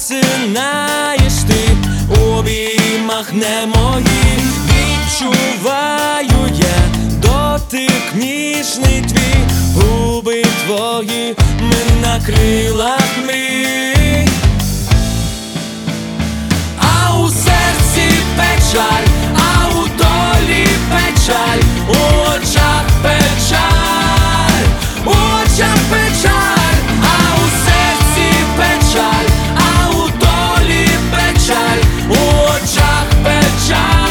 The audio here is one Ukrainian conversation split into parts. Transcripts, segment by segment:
засинаєш ти у обіймах не мої. Відчуваю я дотик ніжний твій, губи твої ми на крилах мрій. А у серці печаль, а у долі печаль, у очах печаль, у очах печаль, а у серці печаль, а у долі печаль, у очах печаль.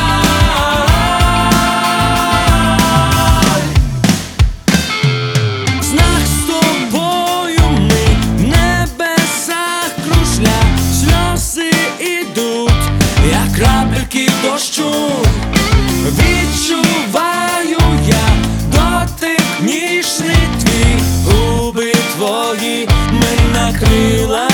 В снах з тобою ми в небесах кружля, сльози ідуть, як краплики дощу. Відчуваю я дотик ніжний твій, губи твої ми на крилах